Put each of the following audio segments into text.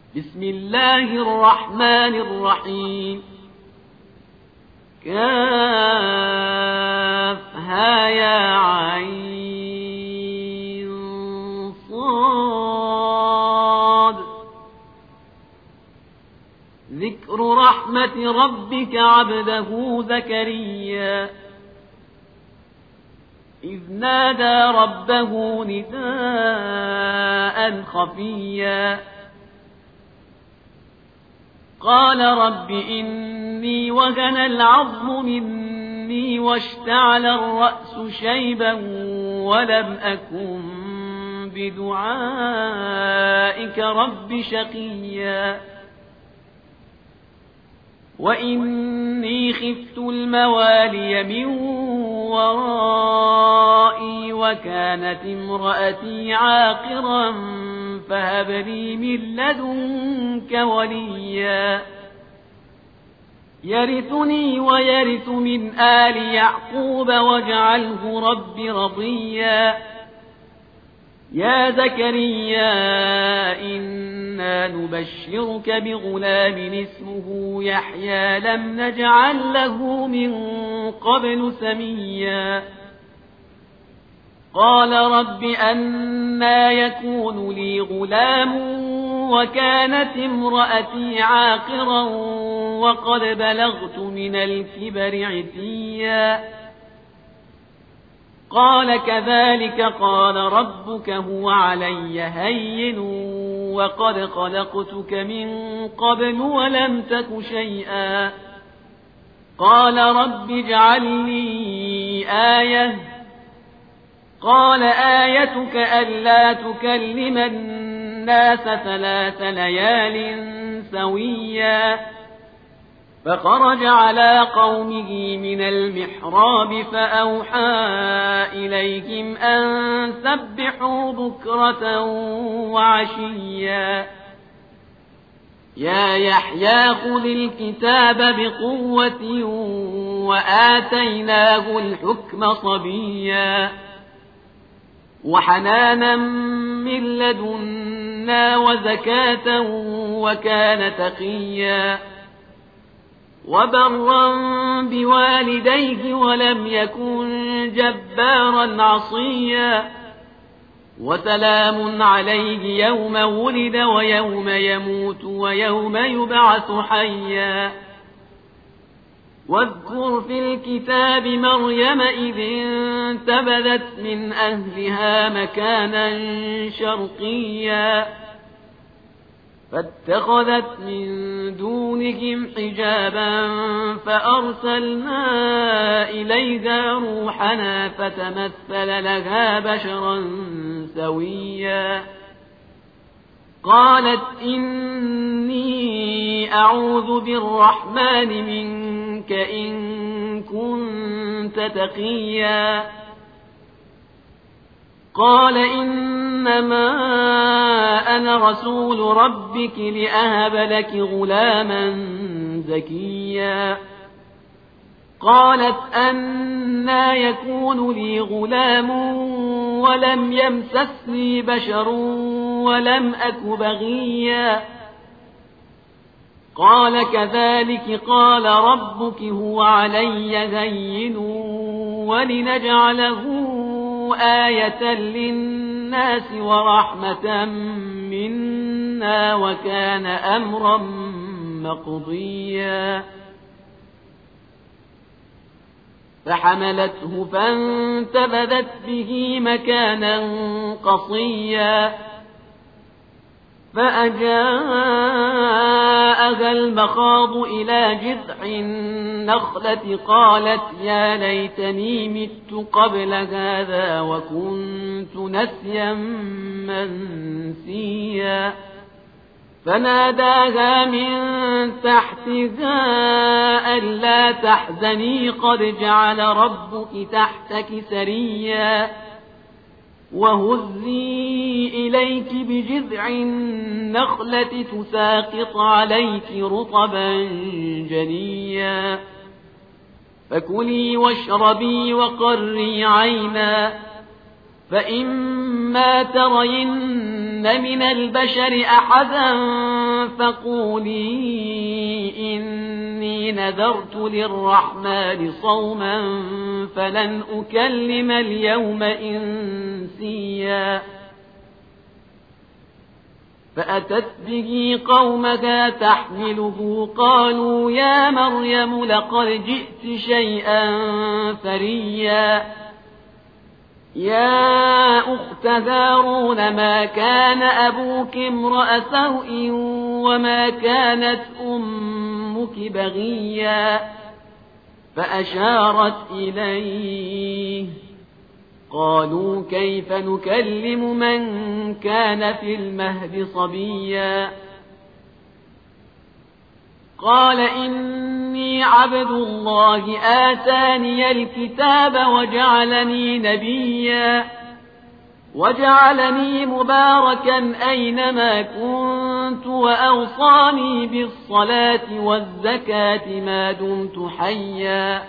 بسم الله الرحمن الرحيم كافها يا عين صاد ذكر رحمة ربك عبده زكريا إذ نادى ربه نداء خفيا قال رب إني وهن العظم مني واشتعل الرأس شيبا ولم أكن بدعائك رب شقيا وإني خفت الموالي من ورائي وكانت امرأتي عاقرا فهب لي من لدنك وليا يرثني ويرث من آل يعقوب واجعله رب رضيا يا زكريا إنا نبشرك بغلام اسمه يحيى لم نجعل له من قبل سميا قال رب أنى يكون لي غلام وكانت امرأتي عاقرا وقد بلغت من الكبر عتيا قال كذلك قال ربك هو علي هين وقد خلقتك من قبل ولم تك شيئا قال رب اجعل لي آية قال آيتك ألا تكلم الناس 3 ليال سويا فخرج على قومه من المحراب فأوحى إليهم أن سبحوا بكرة وعشيا يا يحيى خذ الكتاب بقوة وآتيناه الحكم صبيا وحنانا من لدنا وزكاة وكان تقيا وبرا بوالديه ولم يكن جبارا عصيا وسلام عليه يوم ولد ويوم يموت ويوم يبعث حيا واذكر في الكتاب مريم إذ انتبذت من أهلها مكانا شرقيا فاتخذت من دونهم حجابا فأرسلنا إليها روحنا فتمثل لها بشرا سويا قالت إني أعوذ بالرحمن منك إن كنت تقيا قال إنما أنا رسول ربك لأهب لك غلاما زكيا قالت أنى يكون لي غلام ولم يمسسني بشر ولم أك بغيا قال كذلك قال ربك هو علي هين ولنجعله آية للناس ورحمة منا وكان أمرا مقضيا فحملته فانتبذت به مكانا قصيا فأجاءها المخاض إلى جذع النخلة قالت يا ليتني مت قبل هذا وكنت نسيا منسيا فناداها من تحتها ألا تحزني قد جعل ربك تحتك سريا وهزي إليك بجذع النخلة تساقط عليك رطبا جنيا فكلي واشربي وقري عينا فإما ترين من البشر أحدا فقولي إني نذرت للرحمن صوما فلن أكلم اليوم إنسيا فأتت به قومها تحمله قالوا يا مريم لقد جئت شيئا فريا يا أخت هارون ما كان أبوك امرأ سوء وما كانت أمك بغيا فأشارت إليه قالوا كيف نكلم من كان في المهد صبيا قال إني عبد الله آتاني الكتاب وجعلني نبيا وجعلني مباركا أينما كنت وأوصاني بالصلاة والزكاة ما دمت حيا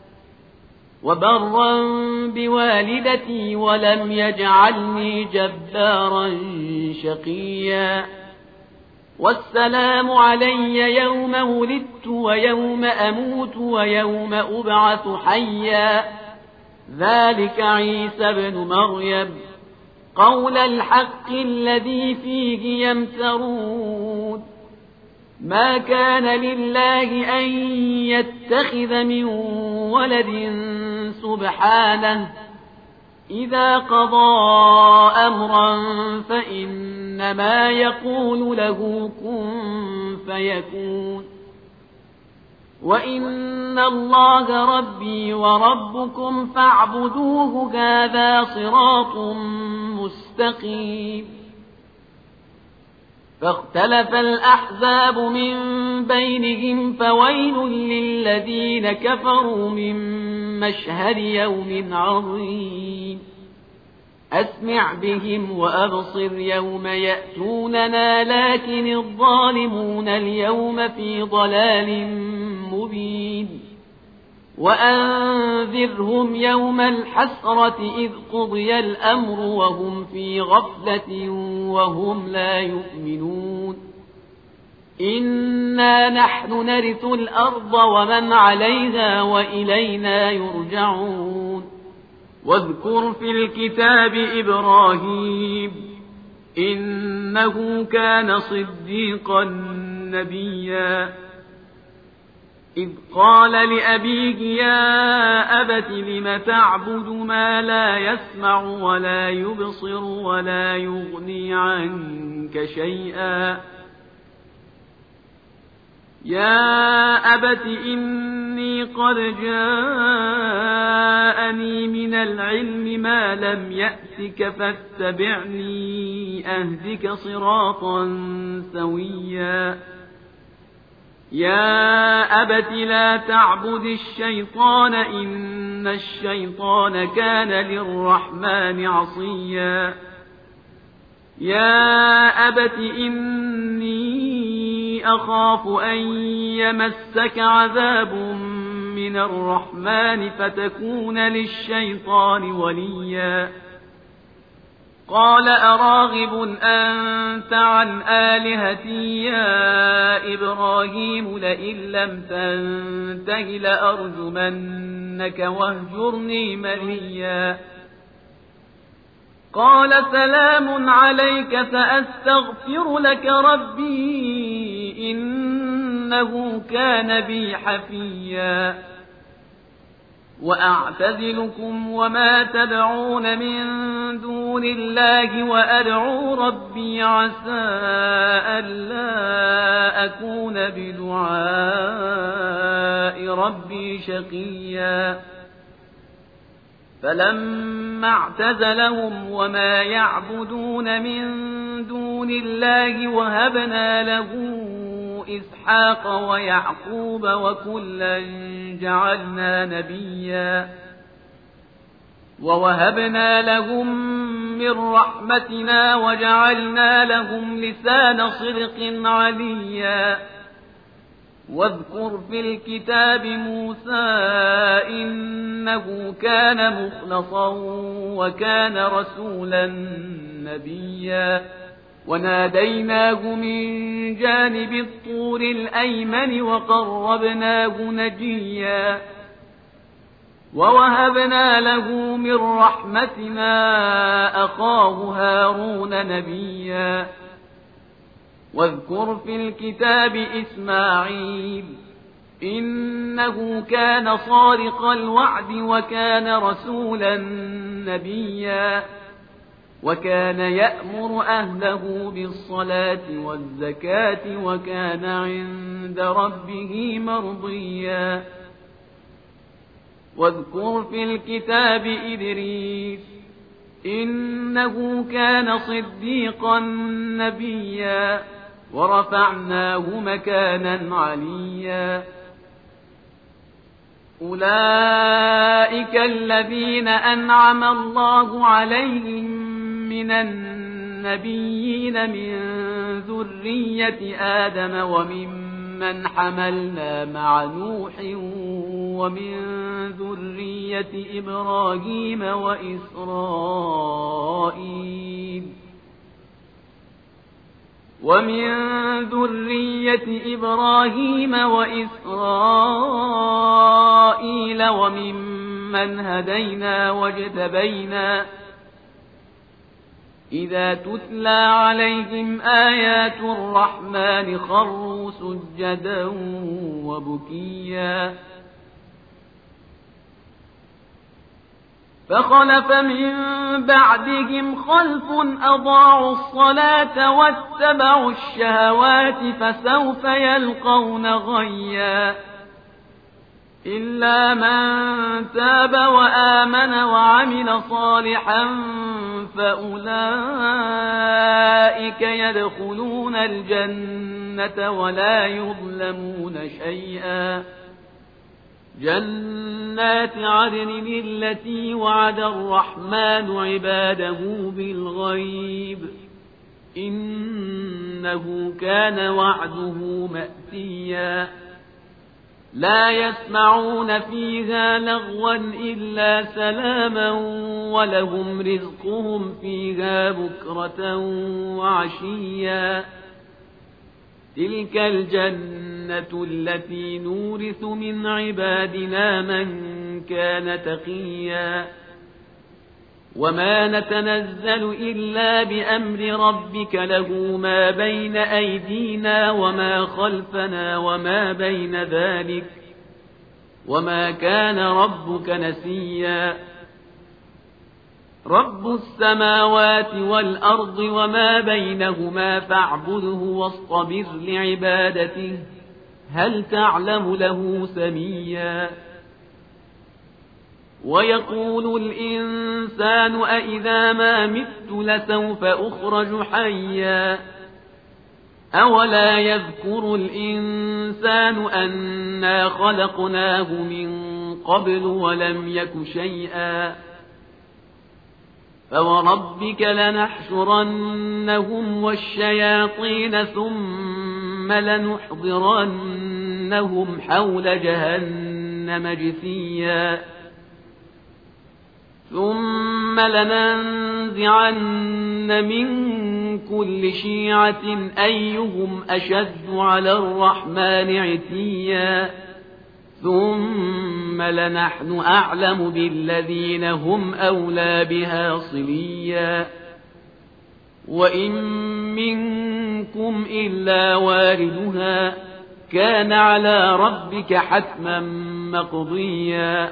وبرا بوالدتي ولم يجعلني جبارا شقيا والسلام علي يوم ولدت ويوم أموت ويوم أبعث حيا ذلك عيسى بن مريم قول الحق الذي فيه يمترون ما كان لله أن يتخذ من ولد سبحانه إذا قضى أمرا فإنما يقول له كن فيكون وإن الله ربي وربكم فاعبدوه هذا صراط مستقيم فاختلف الأحزاب من بينهم فويل للذين كفروا من مشهد يوم عظيم أسمع بهم وأبصر يوم يأتوننا لكن الظالمون اليوم في ضلال مبين وأنذرهم يوم الحسرة إذ قضي الأمر وهم في غفلة وهم لا يؤمنون إنا نحن نرث الأرض ومن عليها وإلينا يرجعون واذكر في الكتاب إبراهيم إنه كان صديقا نبيا إذ قال لأبيه يا أبت لم تعبد ما لا يسمع ولا يبصر ولا يغني عنك شيئا يا أبت إني قد جاءني من العلم ما لم يأتك فاتبعني أهدك صراطا سويا يا أبت لا تعبد الشيطان إن الشيطان كان للرحمن عصيا يا أبت إني أخاف أن يمسك عذاب من الرحمن فتكون للشيطان وليا قال أراغب أنت عن آلهتي يا إبراهيم لئن لم تنته لأرجمنك واهجرني مليا قال سلام عليك سأستغفر لك ربي إنه كان بي حفيا وأعتزلكم وما تدعون من دون الله وأدعو ربي عسى ألا أكون بدعاء ربي شقيا فلما اعتزلهم وما يعبدون من دون الله وهبنا له إسحاق ويعقوب وكلا جعلنا نبيا ووهبنا لهم من رحمتنا وجعلنا لهم لسان صدق عليا واذكر في الكتاب موسى إنه كان مخلصا وكان رسولا نبيا وناديناه من جانب الطور الأيمن وقربناه نجيا ووهبنا له من رحمتنا أخاه هارون نبيا واذكر في الكتاب إسماعيل إنه كان صادق الوعد وكان رسولا نبيا وكان يأمر أهله بالصلاة والزكاة وكان عند ربه مرضيا واذكر في الكتاب إدريس إنه كان صديقا نبيا ورفعناه مكانا عليا أولئك الذين أنعم الله عليهم من النبيين من ذرية آدم وممن حملنا مع نوح ومن ذرية إبراهيم وإسرائيل وممن هدينا واجتبينا إذا تتلى عليهم آيات الرحمن خروا سجدا وبكيا فخلف من بعدهم خلف أضاعوا الصلاة واتبعوا الشهوات فسوف يلقون غيا إلا من تاب وآمن وعمل صالحا فأولئك يدخلون الجنة ولا يظلمون شيئا جنات عدن التي وعد الرحمن عباده بالغيب إنه كان وعده مأتيا لا يسمعون فيها لغوا إلا سلاما ولهم رزقهم فيها بكرة وعشيا تلك الجنة التي نورث من عبادنا من كان تقيا وما نتنزل إلا بأمر ربك له ما بين أيدينا وما خلفنا وما بين ذلك وما كان ربك نسيا رب السماوات والأرض وما بينهما فاعبده واصطبر لعبادته هل تعلم له سميا ويقول الإنسان أإذا ما مت لسوف أخرج حيا أولا يذكر الإنسان أنا خلقناه من قبل ولم يك شيئا فوربك لنحشرنهم والشياطين ثم لنحضرنهم حول جهنم جثيا ثم لننزعن من كل شيعة أيهم أشد على الرحمن عتيا ثم لنحن أعلم بالذين هم أولى بها صليا وإن منكم إلا واردها كان على ربك حتما مقضيا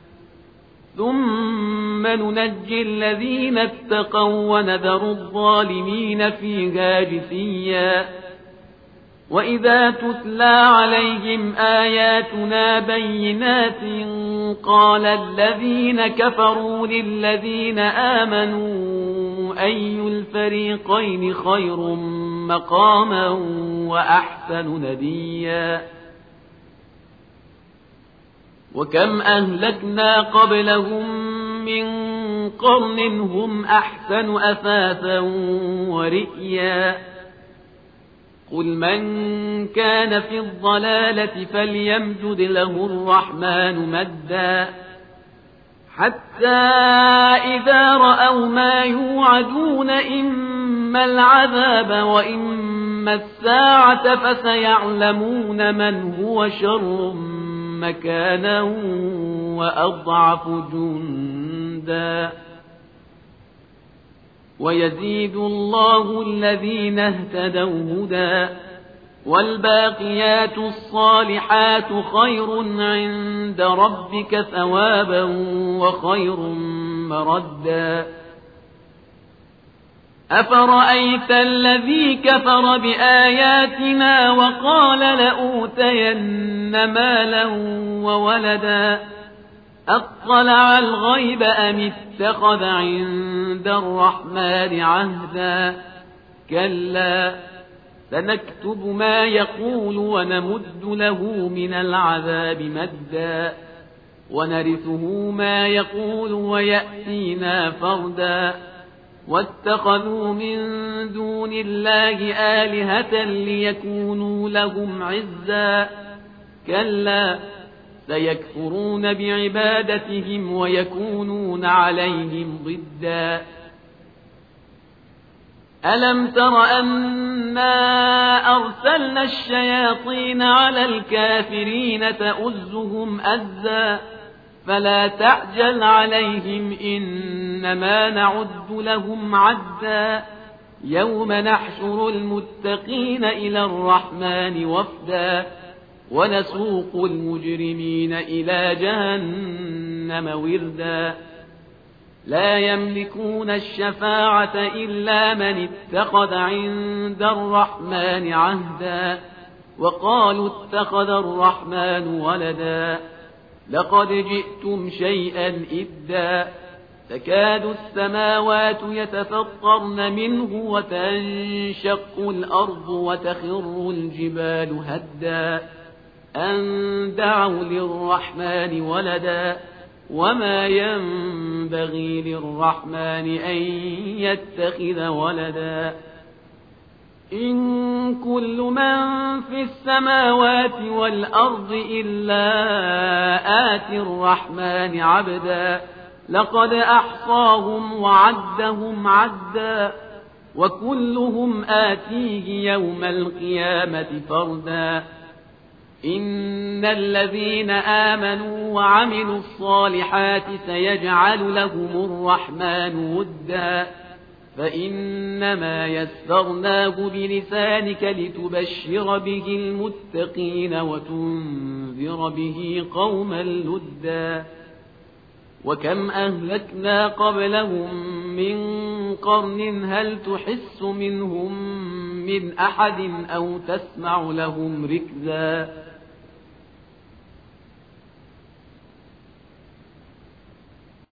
ثم ننجي الذين اتقوا ونذر الظالمين فيها جثيا وإذا تتلى عليهم آياتنا بينات قال الذين كفروا للذين آمنوا أي الفريقين خير مقاما وأحسن نديا وكم أهلكنا قبلهم من قرن هم أحسن أثاثا ورئيا قل من كان في الضلالة فليمدد له الرحمن مدا حتى إذا رأوا ما يوعدون إما إما العذاب وإما الساعة فسيعلمون من هو شر مكانا وأضعف جندا ويزيد الله الذين اهتدوا هدى والباقيات الصالحات خير عند ربك ثوابا وخير مردا أفرأيت الذي كفر بآياتنا وقال لأوتين مالا وولدا أطلع الغيب أم اتخذ عند الرحمن عهدا كلا سنكتب ما يقول ونمد له من العذاب مدا ونرثه ما يقول ويأتينا فردا واتخذوا من دون الله آلهة ليكونوا لهم عزا كلا سيكفرون بعبادتهم ويكونون عليهم ضدا ألم تر أنا أرسلنا الشياطين على الكافرين تؤزهم أزا فلا تعجل عليهم إنما نعد لهم عدا يوم نحشر المتقين إلى الرحمن وفدا ونسوق المجرمين إلى جهنم وردا لا يملكون الشفاعة إلا من اتخذ عند الرحمن عهدا وقالوا اتخذ الرحمن ولدا لقد جئتم شيئا إدا تكاد السماوات يتفطرن منه وتنشق الأرض وتخر الجبال هدا أن دعوا للرحمن ولدا وما ينبغي للرحمن أن يتخذ ولدا إن كل من في السماوات والأرض إلا آتي الرحمن عبدا لقد أحصاهم وعدهم عدا وكلهم آتيه يوم القيامة فردا إن الذين آمنوا وعملوا الصالحات سيجعل لهم الرحمن ودا فإنما يسرناه بلسانك لتبشر به المتقين وتنذر به قوما لدا وكم أهلكنا قبلهم من قرن هل تحس منهم من أحد أو تسمع لهم ركزا